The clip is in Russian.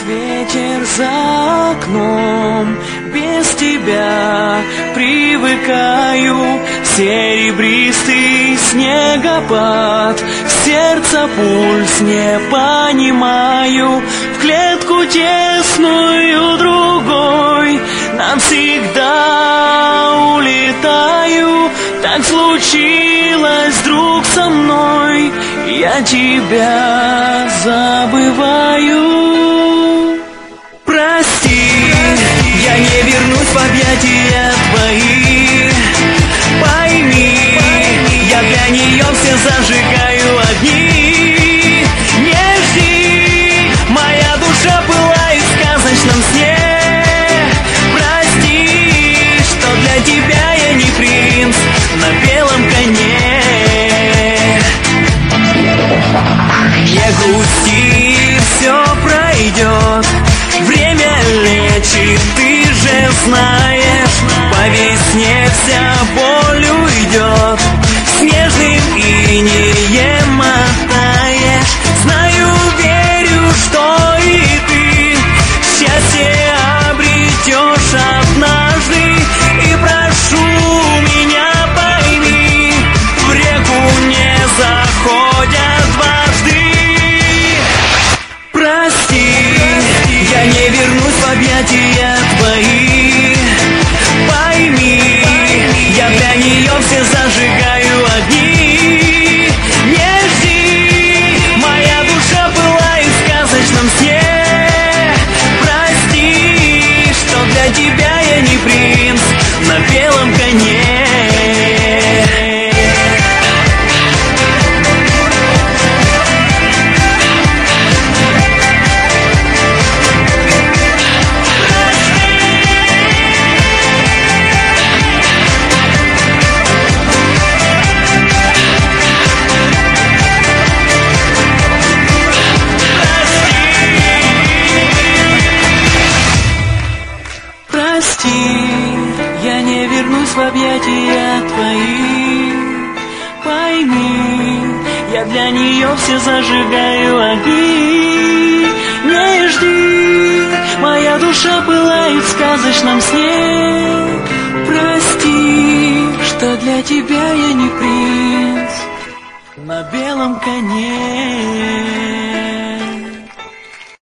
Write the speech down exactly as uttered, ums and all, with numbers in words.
ветер за окном, без тебя привыкаю. Серебристый снегопад, в сердце пульс не понимаю. В клетку тесную другой навсегда улетаю. Так случилось вдруг со мной, я тебя забываю. Прости, я не вернусь в объятия твои. Пойми, я для нее все зажигаю огни. Не жди, моя душа пылает в сказочном сне. Прости, что для тебя я не принц на белом коне. Не грусти, все пройдет, время лечит, ты же знаешь. По весне вся боль уйдет, снежным инеем мотаешь. Знаю, верю, что и ты счастье обретешь однажды. И прошу меня, пойми, в реку не заходят дважды. Прости, я не вернусь в объятия твои. Пойми, я для нее все зажигаю огни. Не жди, моя душа пылает в сказочном сне. Прости, что для тебя я не принц на белом коне. Я не вернусь в объятия твои. Пойми, я для нее все зажигаю огни. Не жди, моя душа пылает в сказочном сне. Прости, что для тебя я не принц на белом коне.